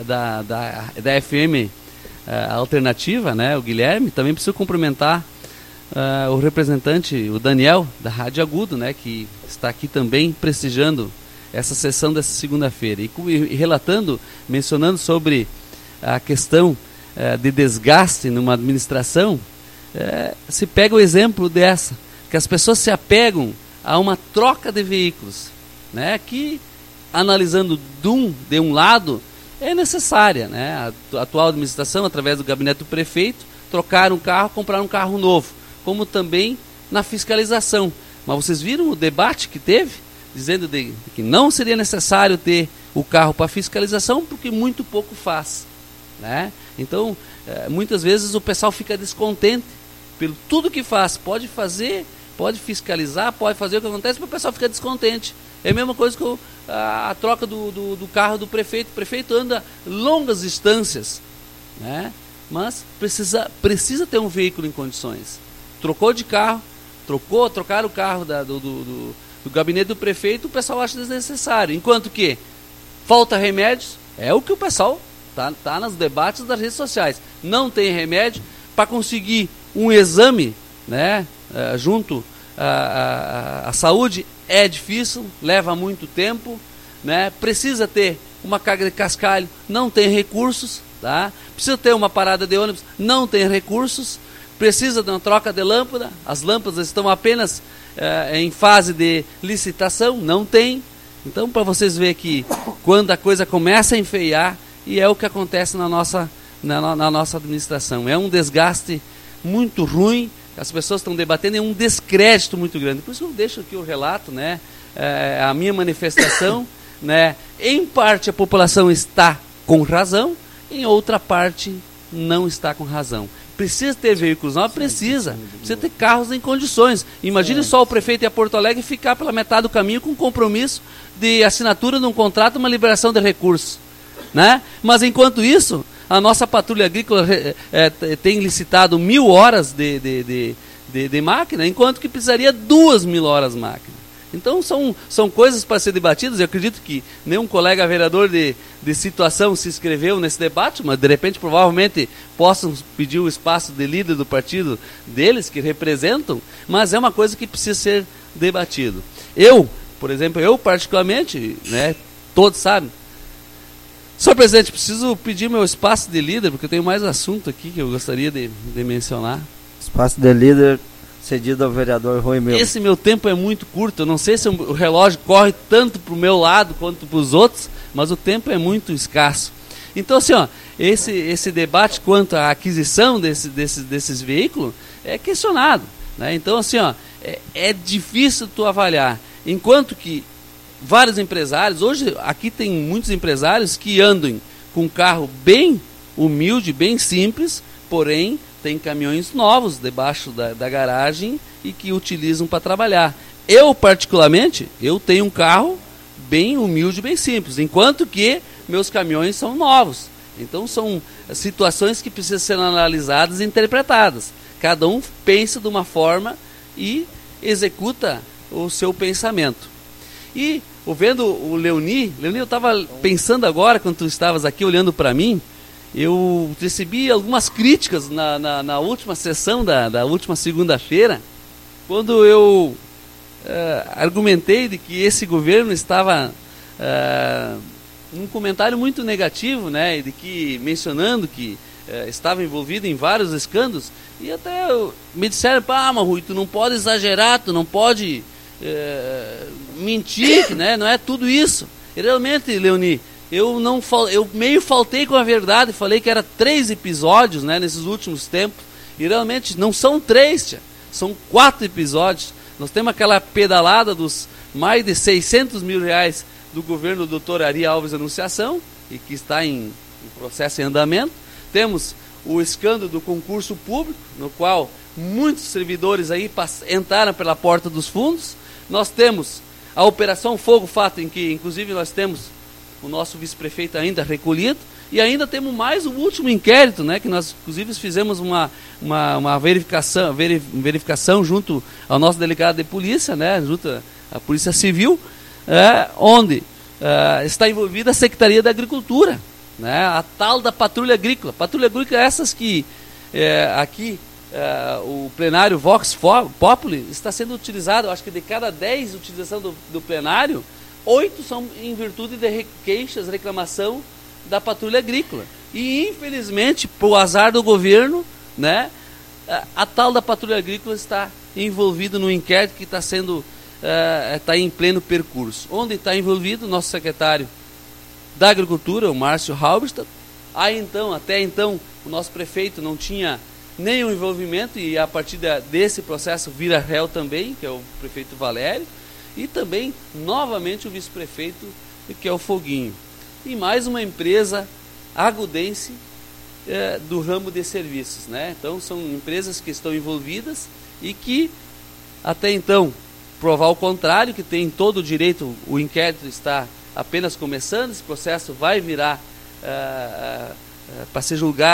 da FM Alternativa, né, o Guilherme, também preciso cumprimentar o representante, o Daniel, da Rádio Agudo, né, que está aqui também prestigiando essa sessão dessa segunda-feira. E relatando, mencionando sobre a questão de desgaste numa administração, se pega o exemplo dessa, que as pessoas se apegam a uma troca de veículos, né, que, analisando de um lado, é necessária, né? A atual administração, através do gabinete do prefeito, trocar um carro, comprar um carro novo, como também na fiscalização. Mas vocês viram o debate que teve, dizendo que não seria necessário ter o carro para fiscalização, porque muito pouco faz, né? Então, muitas vezes o pessoal fica descontente pelo tudo que faz, pode fazer, pode fiscalizar, pode fazer o que acontece, mas o pessoal fica descontente. É a mesma coisa que a troca do carro do prefeito. O prefeito anda longas distâncias, né? mas precisa ter um veículo em condições. Trocou de carro, trocaram o carro do gabinete do prefeito, o pessoal acha desnecessário. Enquanto que falta remédios, é o que o pessoal tá nos debates das redes sociais. Não tem remédio para conseguir um exame, né, junto à saúde, é difícil, leva muito tempo, né? Precisa ter uma carga de cascalho, não tem recursos, tá? Precisa ter uma parada de ônibus, não tem recursos. Precisa de uma troca de lâmpada, as lâmpadas estão apenas em fase de licitação, não tem. Então, para vocês verem que quando a coisa começa a enfeiar, e é o que acontece na nossa administração, é um desgaste muito ruim, as pessoas estão debatendo, é um descrédito muito grande. Por isso eu deixo aqui o relato, né, a minha manifestação, né, em parte a população está com razão, em outra parte não está com razão. Precisa ter veículos novos? Precisa ter carros em condições. Imagine só o prefeito ir a Porto Alegre e ficar pela metade do caminho com compromisso de assinatura de um contrato, uma liberação de recursos, né? Mas enquanto isso, a nossa patrulha agrícola tem licitado 1.000 horas de máquina, enquanto que precisaria 2.000 horas máquina. Então são coisas para ser debatidas. Eu acredito que nenhum colega vereador de situação se inscreveu nesse debate, mas de repente provavelmente possam pedir o espaço de líder do partido deles, que representam, mas é uma coisa que precisa ser debatido. Por exemplo, eu particularmente, né, todos sabem, senhor presidente, preciso pedir meu espaço de líder, porque eu tenho mais assunto aqui que eu gostaria de mencionar. Espaço de líder cedido ao vereador Rui Melo. Esse meu tempo é muito curto, eu não sei se o relógio corre tanto para o meu lado quanto para os outros, mas o tempo é muito escasso. Então, assim, ó, esse debate quanto à aquisição desses veículos é questionado, né? Então, assim, ó, é difícil tu avaliar. Enquanto que vários empresários, hoje aqui tem muitos empresários que andam com um carro bem humilde, bem simples, porém tem caminhões novos debaixo da garagem e que utilizam para trabalhar. Eu, particularmente, tenho um carro bem humilde, bem simples, enquanto que meus caminhões são novos. Então são situações que precisam ser analisadas e interpretadas. Cada um pensa de uma forma e executa o seu pensamento. E, vendo o Leoni, eu estava pensando agora, quando tu estavas aqui olhando para mim, eu recebi algumas críticas na última sessão da última segunda-feira, quando eu argumentei de que esse governo estava num comentário muito negativo, né, de que, mencionando que estava envolvido em vários escândalos, e até me disseram, mas Rui, tu não pode exagerar, tu não pode mentir, né, não é tudo isso. E realmente, Leoni, eu meio faltei com a verdade, falei que era 3 episódios, né, nesses últimos tempos, e realmente não são 3, tia, são 4 episódios. Nós temos aquela pedalada dos mais de 600 mil reais do governo do Dr. Ari Alves Anunciação, e que está em processo em andamento. Temos o escândalo do concurso público, no qual muitos servidores aí entraram pela porta dos fundos. Nós temos a Operação Fogo Fato, em que inclusive nós temos o nosso vice-prefeito ainda recolhido, e ainda temos mais o último inquérito, né, que nós inclusive fizemos uma verificação junto ao nosso delegado de polícia, né, junto à Polícia Civil, onde está envolvida a Secretaria da Agricultura, né, a tal da Patrulha Agrícola. Patrulha Agrícola é essas que aqui o plenário Vox Populi está sendo utilizado, acho que de cada 10 utilização do plenário, 8 são em virtude de queixas, reclamação da Patrulha Agrícola. E infelizmente, por azar do governo, né, a tal da Patrulha Agrícola está envolvida no inquérito que está em pleno percurso. Onde está envolvido o nosso secretário da Agricultura, o Márcio Halberstadt. Até então, o nosso prefeito não tinha nenhum envolvimento, e a partir desse processo vira réu também, que é o prefeito Valério, e também, novamente, o vice-prefeito, que é o Foguinho. E mais uma empresa agudense do ramo de serviços, né? Então, são empresas que estão envolvidas e que, até então, provar o contrário, que tem todo o direito, o inquérito está apenas começando, esse processo vai virar para ser julgado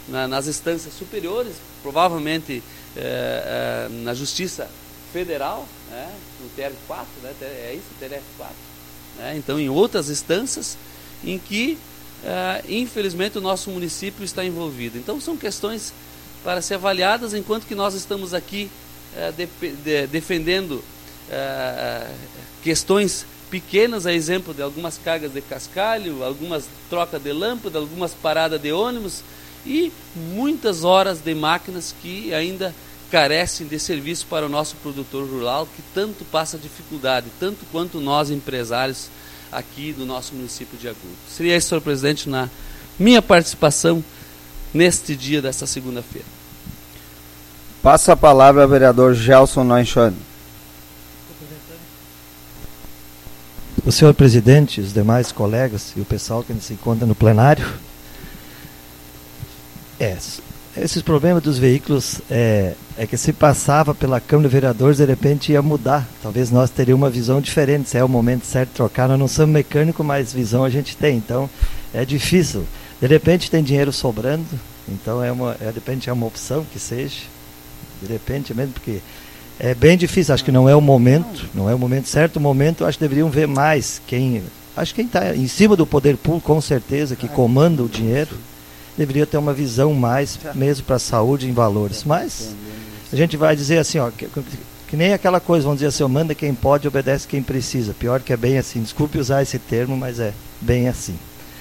nas instâncias superiores, provavelmente na Justiça Federal, né, no TR4, né, é isso, TRF4, né, então em outras instâncias em que, infelizmente, o nosso município está envolvido. Então são questões para ser avaliadas, enquanto que nós estamos aqui defendendo questões pequenas, a exemplo de algumas cargas de cascalho, algumas trocas de lâmpada, algumas paradas de ônibus e muitas horas de máquinas que ainda carecem de serviço para o nosso produtor rural, que tanto passa dificuldade, tanto quanto nós empresários aqui do nosso município de Agudo. Seria isso, senhor presidente, na minha participação neste dia desta segunda-feira. Passa a palavra ao vereador Gelson Noinchone. O senhor presidente, os demais colegas e o pessoal que se encontra no plenário, esses problemas dos veículos é que se passava pela Câmara de Vereadores, de repente ia mudar. Talvez nós teríamos uma visão diferente, se é o momento certo de trocar. Nós não somos mecânicos, mas visão a gente tem, então é difícil. De repente tem dinheiro sobrando, então de repente é uma opção que seja, de repente mesmo, porque é bem difícil, acho que não é o momento certo. O momento, acho que deveriam ver mais quem está em cima do poder público, com certeza, que comanda o dinheiro, deveria ter uma visão mais mesmo para a saúde em valores. Mas a gente vai dizer assim, que nem aquela coisa, vamos dizer assim, manda quem pode, obedece quem precisa. Pior que é bem assim, desculpe usar esse termo, mas é bem assim.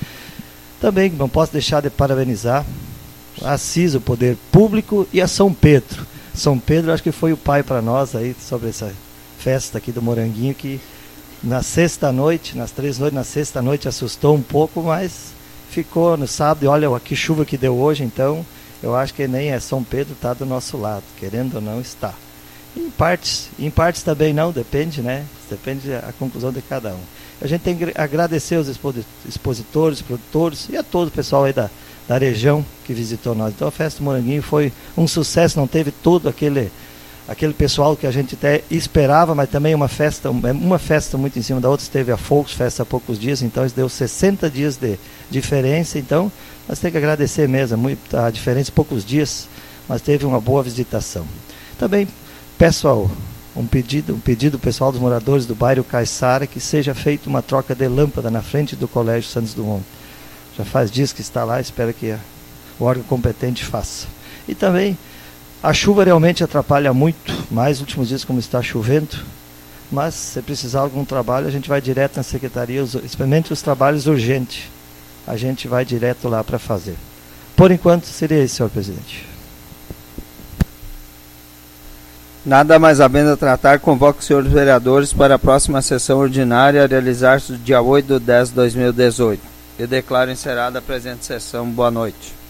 Também não posso deixar de parabenizar a Assis, o Poder Público, e a São Pedro. São Pedro, acho que foi o pai para nós aí, sobre essa festa aqui do Moranguinho, que na sexta-noite, nas 3 noites, na sexta-noite assustou um pouco, mas ficou no sábado, e olha que chuva que deu hoje, então eu acho que nem é São Pedro, está do nosso lado, querendo ou não está. Em partes também não, depende, né? Depende da conclusão de cada um. A gente tem que agradecer aos expositores, produtores e a todo o pessoal aí da região que visitou nós. Então a festa do Moranguinho foi um sucesso, não teve todo aquele pessoal que a gente até esperava, mas também uma festa muito em cima da outra. Teve a Volksfest há poucos dias, então isso deu 60 dias de diferença, então nós temos que agradecer mesmo, a diferença, poucos dias, mas teve uma boa visitação. Também peço um pedido pessoal dos moradores do bairro Caiçara, que seja feita uma troca de lâmpada na frente do Colégio Santos Dumont. Já faz dias que está lá, espero que o órgão competente faça. E também, a chuva realmente atrapalha muito, mais nos últimos dias como está chovendo, mas se precisar de algum trabalho, a gente vai direto na secretaria, especialmente os trabalhos urgentes, a gente vai direto lá para fazer. Por enquanto, seria isso, senhor presidente. Nada mais havendo a tratar, convoco os senhores vereadores para a próxima sessão ordinária a realizar-se no dia 8/10/2018. Eu declaro encerrada a presente sessão. Boa noite.